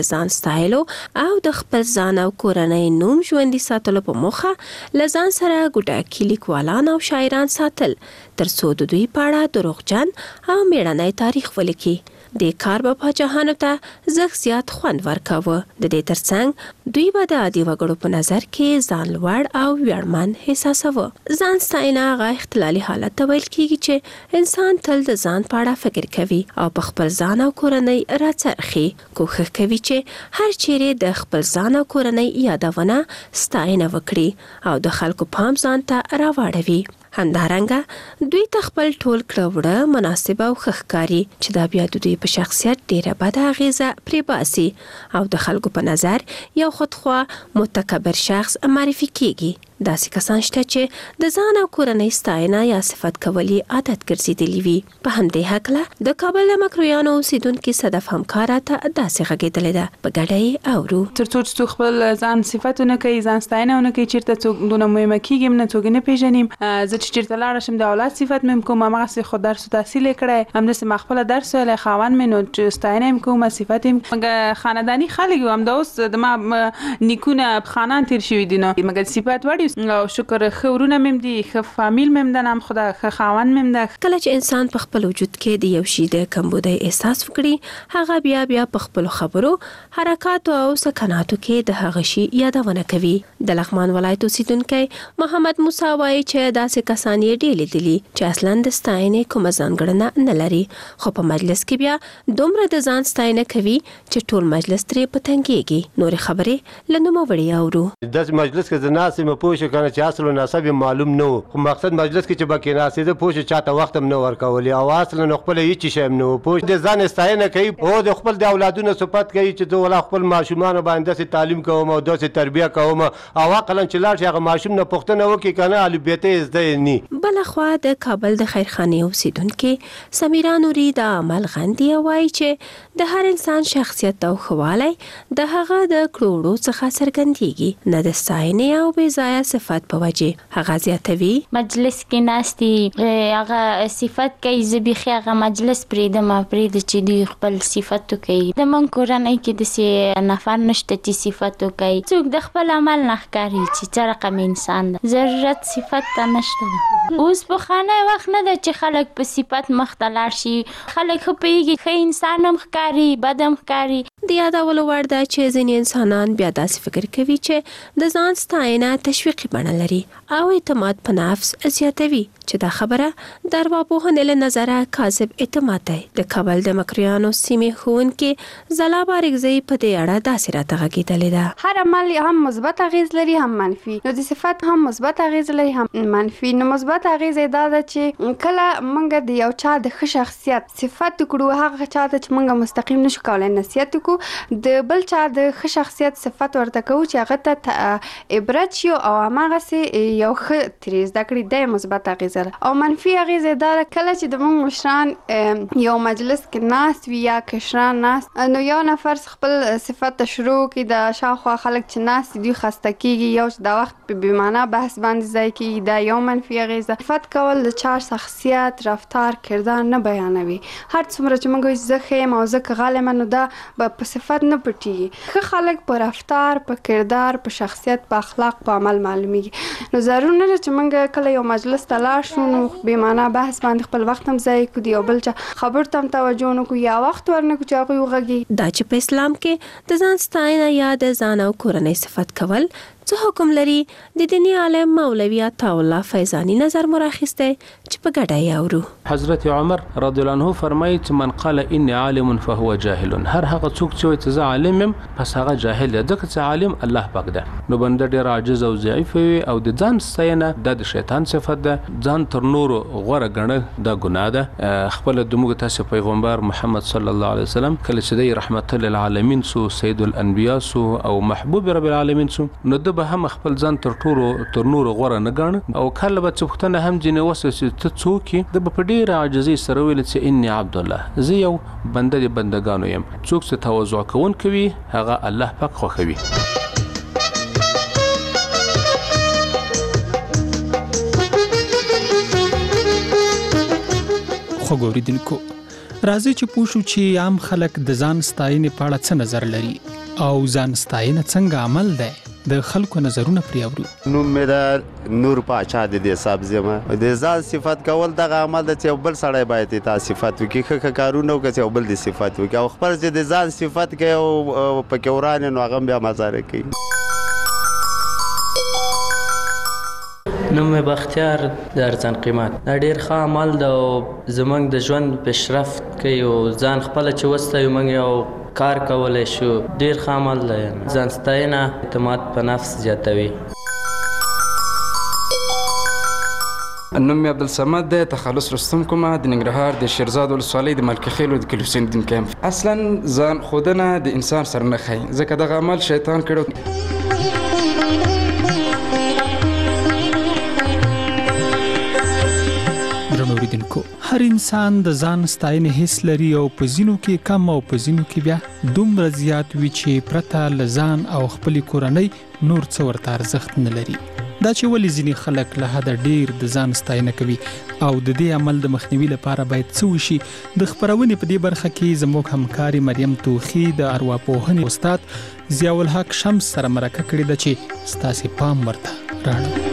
ځان ستایلو او د خپل ځان او کورنۍ نوم ژوندي ساتلو په موخه له ځان سره ګوډاګي لیکوالان او شاعران ساتل ترڅو د دوی په اړه دروغجن او میړنی تاریخ ولیکي. د کار به پاچاهانو ته زښت زیات خوند ورکاوه. د دې ترڅنګ دوی به د عادي وګړو په نظر کې ځان لوړ او ویاړمن احساساوه. ځان ستاینه هغه اختلالي حالت ته ویل کېږي چې انسان تل د ځان په اړه فکر کوي او په خپل ځان او کورنۍ راڅرخي. کوښښ کوي چې هر چیرې د خپل ځان او کورنۍ یادونه ستاینه وکړي او د خلکو پام ځان ته راواړوي. همدارنګه دوی ته خپل ټول کړه وړه مناسب او ښه ښکاري چې دا بیا د دوی په شخصیت ډیره بده اغیزه پرې باسي او د خلکو په نظر یو خودخوا متکبر شخص معرفي کیږي. داسې کسان شته چې د ځان او کورنۍ ستاینه یا صفت کول عادت ګرځېدلي وي. په همدې هکله د کابل د مکرویانو اوسیدونکي صدف همکاره ته داسې غږېدلې ده. په ګډه یې اورو. تر څو چې څوک خپل ځان صفتونه کوي، ځان ستاینه ونه کوي، چېرته څوک دونه مهمه کېږي نه څوک نه پېژنیم. زه چې چېرته لاړه شم د اولاد صفت مې کوم، هماغسې خو درس و تحصیل یې کړی، همداسې ما خپله درس ویلی، خاوند مې نو ستاینه یې کوم، صفت یې مګر خانداني خلک یو، همدا اوس د ما نیکونه خانان تېر شوي دي نو مګر صفت وړي او شکر ښه ورونه مې دي، ښه فامیل مې ده، نام خدا ښه خاوند مې ده. کله چې انسان په خپل وجود کې د یو شي د کمبودۍ احساس وکړي، هغه بیا په خپلو خبرو، حرکاتو او سکناتو کې د هغه شي یادونه کوي. د لغمان ولایت اوسیدونکی محمد موسی وایي چې داسې کسان یې ډېر لیدلي چې اصلا د ستاینې کومه ځانګړنه نه لري، خو په مجلس کې بیا دومره د ځان ستاینه کوي چې ټول مجلس ترې په تنګېږي. نورې خبرې له نومه وړي اورو. داسې مجلس کې زه ناست یم پوه شو کنه چې اصل و نسب معلوم نه و، خو مقصد مجلس کې چې به کېناستېده پوه شو چاته وخت هم نه ورکولې او اصلا نو خپله هېڅ شی هم نه و. پوه د ځان ستاینه کوي او د خپل د اولادونو صفت کوي چې زه ولا خپل ماشومانو باندې داسې تعلیم کوم او داسې تربیه کوم او عقلا چې لاړ شي هغه ماشوم نه پوښتنه وکړي کنه الفبېته یې زده یې نه. بلخوا د کابل د خیرخانې اوسیدونکي سمیرا نوري د عمل غندي وایي چې د هر انسان شخصیت او ښهوالی د هغه د کړو وړو څخه څرګندېږي، نه د ستاینې او بې ځایه صفت په وجې. هغه زیاتوي مجلس کې ناستي هغه صفت کوي، زه بیخي هغه مجلس پرېږده چې دوی خپل صفت کوي. زموږ کورنۍ کې داسې نفر نشته چې صفت کوي، څوک د خپل عمل نه ښکاري چې څه رقم انسان ده، ضرورت صفت ته نشته. اوس پخوانی وخت نه ده چې خلک په صفت مخ ته لاړ شي، خلک ښه پوهېږي ښه انسان هم ښکاري بد هم ښکاري. د یادولو وړ ده چې ځینې انسانان بیا داسې فکر کوي چې د ځان ستاینه تشویقي بڼه لري او اعتماد په نفس زیاتوي، چې دا خبره د ارواپوهنې له نظره کاذب اعتماد دی. د کابل د مکرویانو سیمې ښوونکې ځلا بارکزۍ په دې اړه داسې راته غږېدلې ده. هر عمل هم مثبت اغیز لري هم منفي، نو د صفت هم مثبت اغیز لري هم منفي. نو مثبت اغیز دا ده چې کله موږ د یو چا د ښه شخصیت صفت کړو، هغه چا ته چې موږ مستقیم نشو کولی نصیحت کو، د بل چا د ښه شخصیت صفت ورته کوو چې هغه ته عبرت شي او هماغسې یو ښه ترې زده کړي، دا مثبت اغیزه ده. او منفي اغیزه دا ده کله چې د موږ مشران یو مجلس کې ناست وي یا کشران ناست، نو یو نفر خپل صفت ته شروع کړي، د شاوخوا خلک چې ناست دوی خسته کېږي، یو چې دا وخت په بېمعنه بحث باندې ځای کېږي، دا یو منفي اغیزه. صفت کول د چا شخصیت، رفتار، کردار نه بیانوي. هر څومره چې موږ وایو زه ښه یم او زه که غل یم، نو دا به په صفت نه پټېږي. ښه خلک په رفتار، په کردار، په شخصیت، په اخلاق، په عمل معلومیږي. نو ضرور نه ده چې موږ کله یو مجلس ته لاړ شو نو بېمعنه بحث باندې خپل وخت هم ضایع کړو، د یو بل چا خبرو ته هم توجه نه کړو یا وخت ورنه کړو چې هغوی وغږېږي. دا چې په اسلام کې د ځان ستاینه یا د ځان او کورنۍ صفت کول څه حکم لري، د دیني عالم مولوي عطاالله فیضاني نظر مراخسته چې په ګډه یې اورو. حضرت عمر رضی الله عنه فرمایي چې من قال اني عالم فهو جاهل، هر هغه څوک چې وایي چې زه عالم یم پس هغه جاهل دی، ځکه چې عالم الله پاک ده. نو بنده ډېر عاجز او ضعیف وي او د ځان ستاینه دا د شیطان صفت ده، ځان تر نورو غوره ګڼل دا ګناه ده. خپل د موږ تاسو پیغمبر محمد صلی الله علیه وسلم کله چې دی رحمت للعالمین سو، سید الانبیاء سو او محبوب رب العالمین سو، نو د به هم خپل ځان تر نورو غوره نه ګاڼه او کله به څه پوښتنه هم ځینې وسه چې ته څوک یې، د به په ډېره عاجزۍ سره ویل چې اني عبدالله، زه یو بنده د بندګانو یم. څوک چې تواضع کوونکی وي هغه الله پاک خوښوي. خوږ اورېدونکو، راځئ چې پوه شو چې عام خلک د ځان ستاینې په اړه څه نظر لري. او ځان ستاینه څنګه عمل دی؟ د خلکو نظرونه پرې اورو. نوم مې د نور پاچا د دې صاحب زما د ځان صفت کول دغه عمل د چې بل سړی باید ته صفت وکړي ښه کارونه وکړي او بل د صفت وکړي او خپل چې د ځان صفت کوي او پکې ورانه نو هغه بیا مزاره کوي. نوم بختیار د ارزان قیمت دا ډیر ښه عمل ده او زمونږ د ژوند پیشرفت کوي او ځان خپل چې وستایو موږ یو کار کولای شو. ډیر ښه عمل ده. ځان ستاینه اعتماد په نفس زیاتوي. نوم مې عبدالصمد دی. تخلص رستم کومه د ننګرهار د شیرزاد ولسوالۍ د ملکي خیلو د کلي حسین الدین کیمپ. اصلا ځان ښودنه د انسان سره نه ښایي ځکه دغه عمل شیطان کړی. اوریدونکو، هر انسان د ځان ستاینې حس لري او په ځینو کې کم او په ځینو کې بیا دومره زیات وي چې پرته له ځان او خپلې کورنۍ نور څه ورته ارزښت نه لري. دا چې ولې ځینې خلک له حده ډیر د ځان ستاینه کوي او د دې عمل د مخنیوي لپاره باید څه وشي، د خپرونې په دې برخه کې زموږ همکاري مریم توخی د ارواپوهنې استاد ضیاء الحق شمس سره مرکه کړې ده چې ستاسې پام ورته راړو.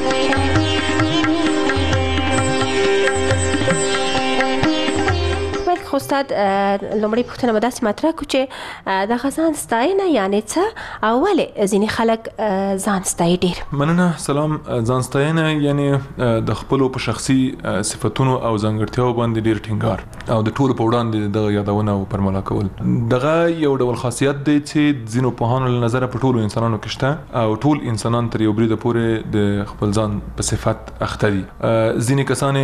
استاد لومړی پوښتنه به داسې مطرح کړو چې د ځان ستاینه یعنې څه او ولې ځینې خلک ځان ستایي ډېر؟ مننه. سلام. ځان ستاینه یعنې د خپلو په شخصي صفتونو او ځانګړتیاو باندې ډېر ټینګار او د ټولو په وړاندې دغه یادونه او پرملا کول. دغه یو ډول خاصیت دی چې ځینو پوهانو له نظره په ټولو انسانانو کې شته او ټول انسانان تر یو بریده پورې د خپل ځان په صفت اخته دي. ځینې کسان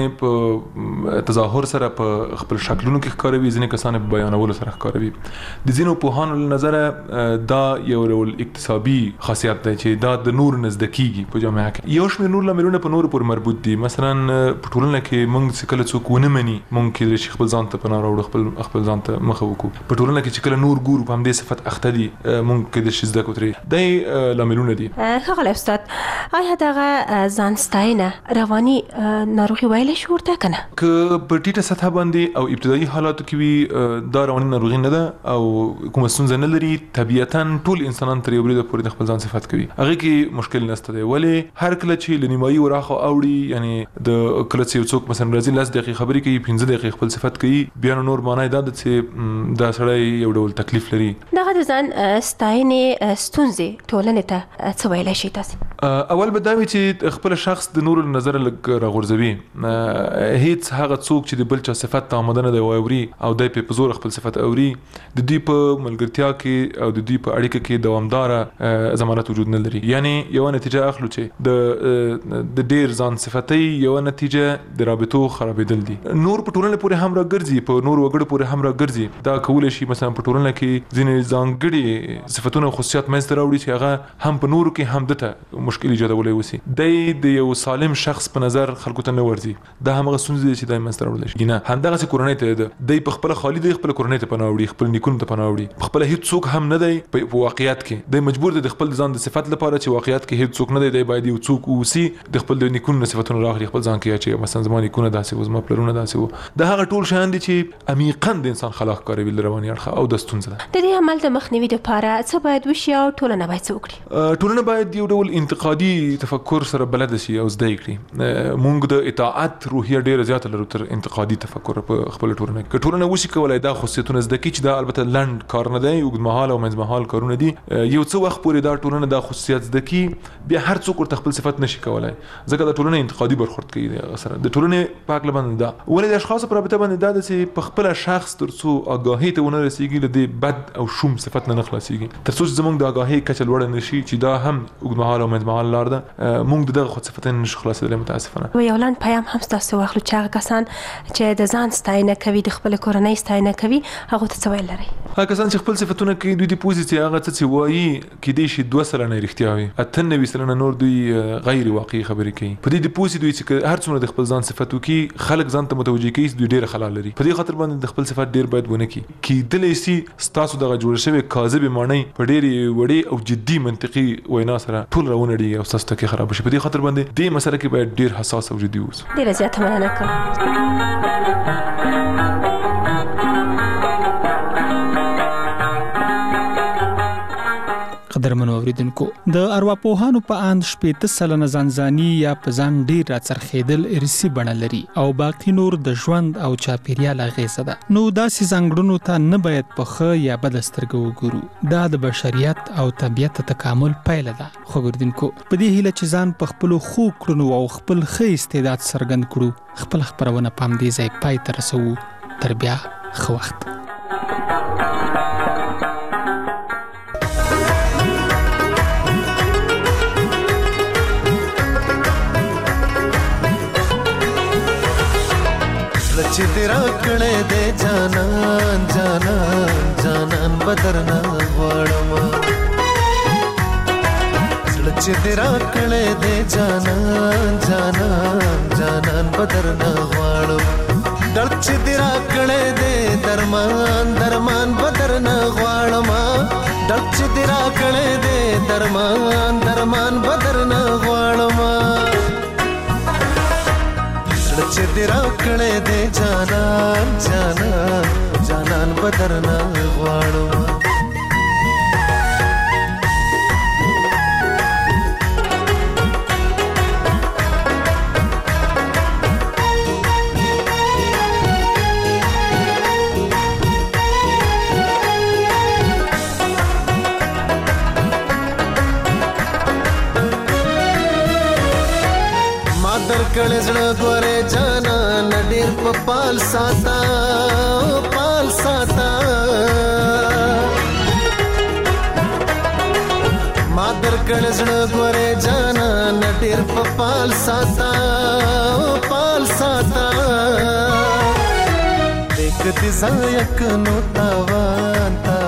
په تظاهر سره په خپل شکلونو کې ښکاروي، ځینې کسان په بیانولو سره ښکاروي. د ځینو پوهانو له نظره دا یو ډول اکتسابي خاصیت دی چې دا د نور نزد کیږي په جامعه کې. یو شمېر نور لاملونه په نورو پورې مربوط دي. مثلا په ټولنه کې موږ چې کله څوک ونه مني موږ کېدای شي خپل ځان ته پناه راوړو، خپل ځان ته مخه وکړو. په ټولنه کې چې کله نور ګورو په همدې صفت اخته دي موږ کېدای شي زده کړو ترې. دا لاملونه دي. ښاغلی استاد، آیا دغه ځان ستاینه رواني ناروغي ویلی شو ورته که نه؟ که په ټیټه سطحه باندې او ابتدایي حالاتو کې وي دا رواني ناروغي نه ده او کومه ستونزه نه لري. طبیعتاً ټول انسانان تر یو بریده پورې د خپل ځان صفت کوي. هغې کې مشکل نشته دی. ولې هر کله چې له نیمایي وراخه اوړي، یعنې د کله چې یو څوک مثلا راځي 10 دقیقې خبرې کوي 15 دقیقې خپل صفت کوي، بیا نور معنی دا ده چې دا سړی یو ډول تکلیف لري. دغه د ځان ستاینې ستونزې ټولنې ته څه ویلی شي تاسې؟ اول به دا وي چې خپل شخص د نورو له نظره لږ راغورځوي. هیڅ هغه څوک چې د بل چا صفت ته آماده نه دی واوري او دی په زور خپل صفت اوري، د دوی په ملګرتیا کې او د دوی په اړیکه کې دوامداره ضمانت وجود نه لري. یعنی یو نتیجه اخلو چې د ډیر ځان صفتي یو نتیجه د رابطو خرابېدل دي. نور په ټولنه پورې هم راګرځي، په نور وګړو پورې هم راګرځي. دا کولای شي مثلا په ټولنه کې ځینې ځانګړي صفتونه او خصوصیات منځته راوړي چې هغه هم په نورو کې هم دته مشکل ایجادولی وسي. د یو سالم شخص په نظر خلکو ته نه ورځي. دا همغه ستونزې دي چې دا منځته راوړلی شي. نه همدغسې کورنۍ ته ده. دی په خپله خالي دی، خپله کورنۍ ته پناه وړي، خپل نیکونو ته پناه وړي. خپله هیڅ څوک هم نه دی په واقعیت کې. دی مجبور دی د خپل ځان د صفت لپاره چې واقعیت کې هیڅ څوک نه دی، دی باید یو څوک اوسي د خپل د نیکونو صفتونه راخلي خپل ځان کې، چې مثلا زما نیکونه داسې وو، زما پلرونه داسې وو. دا هغه ټول شیان دي چې عمیقاً د انسان خلا ښکاروي له رواني اړخه او د ستونزه ده. د دې عمل د مخنیوي لپاره څه باید وشي او ټولنه باید څه وکړي؟ ټولنه باید یو ډول انتقادي تفکر سره بلد شي او زده کړي. موږ د اطاعت روحیه ډیره زیاته لرو تر انتقادي تفکر په خپل ټولنه کې. ټولنه وشي کولای دا خصوصیتونه زده کړي چې دا البته لنډ کار نه دی، اوږدمهاله او منځمهاله کارونه دي. یو څه وخت پورې دا ټولنه دا خصوصیات زده کړي، بیا هر څوک ورته خپل صفت نشي کولای ځکه دا ټولنه انتقادي برخورد کوي سره. د ټولنې په هکله باندې دا ولې د اشخاصو په رابطه باندې دا ده چې په خپله شخص تر څو آګاهۍ ته ونه رسېږي له دې بد او شوم صفت نه خلاصېږي، تر څو چې زموږ د آګاهۍ کچه لوړه نه شي چې دا هم اوږدمهاله او منځمهاله لار ده، موږ د دغه خود صفتۍ نه نشو خلاصېدلی متاسفانه. یو لنډ پیام هم ستاسو واخلو چې هغه کسان چې د ځان ستاینه کوي، د خپلې کورنۍ ستاینه کوي، هغو ته څه ویل لرئ؟ هغه کسان چې خپل صفتونه کوي دوی دې پوهېږي چې هغه څه چې وایي کیدای شي 2 سلنه رښتیا وي، 98 سلنه نور دوی غیر واقعي خبرې کوي. په دې دې پوهېږي دوی چې هر څومره د خپل ځان صفت وکړي خلک ځان ته متوجه کوي چې دوی ډېره خلا لري. په دې خاطر باندې د خپل صفت ډېر باید ونه کړي. کیدلی شي ستاسو دغه جوړه شوې کاذبې معنی په ډېرې وړې او جدي منطقي وینا سره ټول راونړي او ستاسو ټکي خراب شي. په دې خاطر باندې دې مسله کې باید ډېر حساس او جدي اوسو. ډېره زیاته مننه کوم. قدرمنو اوریدونکو د ارواپوهانو په اند 80% ځانځاني یا په ځان ډیر راڅرخېدل ارثي بڼه لري او باقي نور د ژوند او چاپیریال اغیزه ده. نو داسې ځانګړنو ته نه باید په ښه یا بد سترګه وګورو. دا د بشریت او طبیعت تکامل پایله ده. خو اوریدونکو په دې هیله چې ځان په خپلو ښو کړنو او خپل ښه استعداد څرګند کړو، خپل خپرونه په همدې ځای پای ته رسوو. تر بیا ښه وخت. چې دې راکړې دې جانان جانان جانان بدرنا غواړم، چې دې راکړې دې جانان جانان جانان بدرنا غواړم، درد چې دې راکړې دې درمان درمان بدرنا غواړم، درد چې دې راکړې دې درمان درمان بدرنا غواړم، چې دې راکړې دې جانان جانان جانان بدرنا غواړم. کړه زړه ګوره جانان ډېر په پال ساته پال ساته، ما در کړه زړه ګوره جانان ډېر په پال ساته پال ساته، دیکھ دې ځای کنو تاوان تا